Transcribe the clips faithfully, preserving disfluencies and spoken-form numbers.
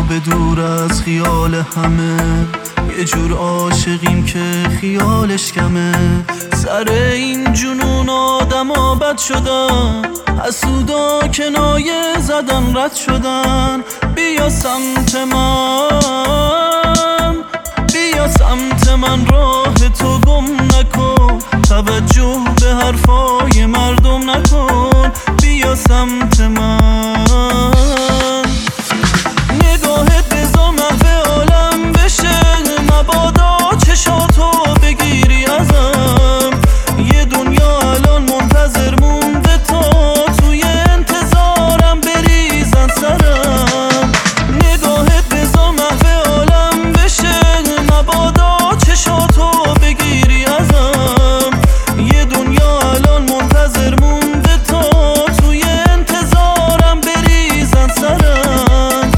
به دور از خیال همه، یه جور عاشقیم که خیالش کمه. سر این جنون آدما بد شدن، حسودا کنایه زدن رد شدن. بیا سمت من، بیا سمت من، راه تو گم نکن، توجه به حرفای مردم نکن. بیا سمت من، نگاهت بزا محو عالم بشه، مبادا چشاتو بگیری ازم. یه دنیا الان منتظر مونده تا توی انتظارم بریزن سرم. نگاهت بزا محو عالم بشه، مبادا چشاتو بگیری ازم. یه دنیا الان منتظر مونده تا توی انتظارم بریزن سرم.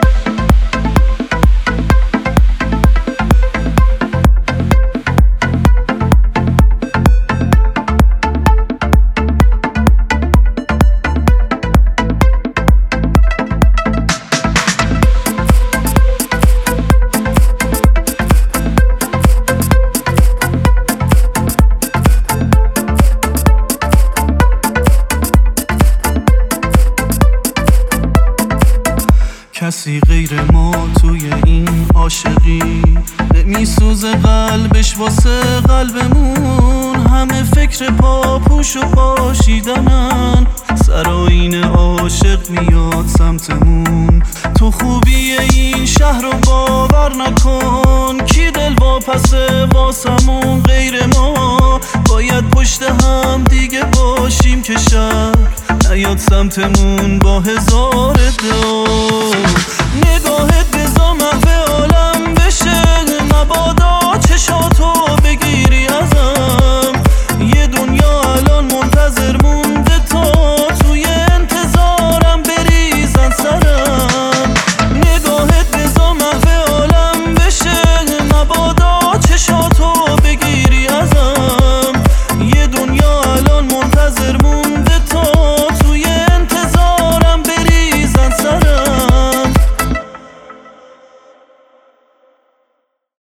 کسی غیر ما توی این عاشقی، نمیسوزه قلبش واسه قلبمون. همه فکر پاپوش و پاشیدنن، سر آینه عاشق میاد سمتمون. تو خوبی این شهر رو باور نکن، کی دل واپسه واسمون غیر ما. باید پشت هم دیگه باشیم که شهر نیاد سمتمون با هزار دل.